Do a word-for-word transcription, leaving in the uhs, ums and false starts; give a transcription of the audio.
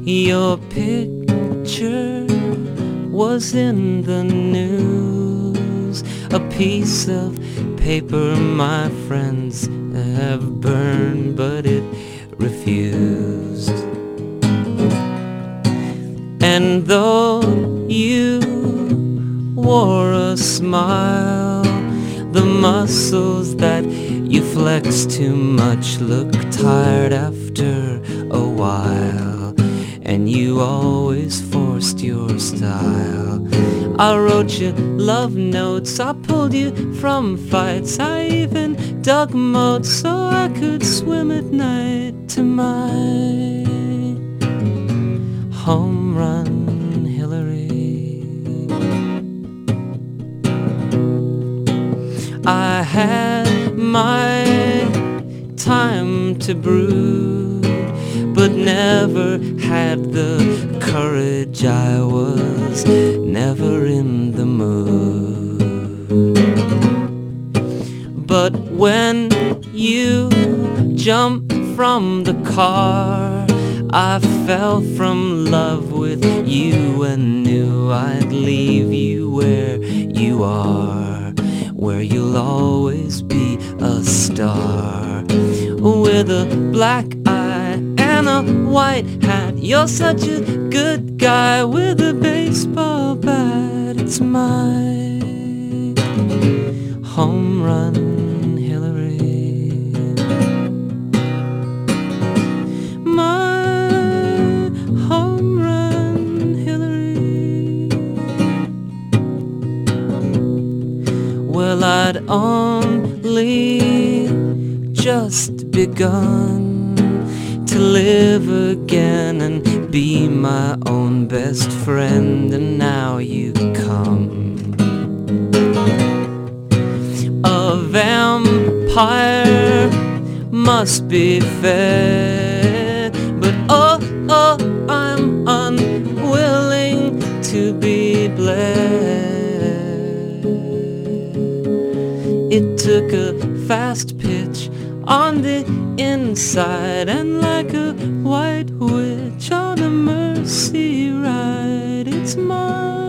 Your picture was in the news, a piece of paper my friends have burned, but it refused. And though you wore a smile, the muscles that you flexed too much look tired after a while, and you always forced your style. I wrote you love notes, I pulled you from fights, I even dug moats so I could swim at night to my home run Hillary. I had my time to brood, but never had the courage. I was never in the mood. But when you jumped from the car, I fell from love with you and knew I'd leave you where you are, where you'll always be a star. With a black eye and a white hat, you're such a good guy with a baseball bat. It's my home run Hillary, my home run Hillary. Well, I'd only just begun to live again and be my own best friend, and now you come. A vampire must be fed, but oh, oh, I'm unwilling to be bled. It took a fast pitch on the inside, and like a white witch on a mercy ride, it's mine.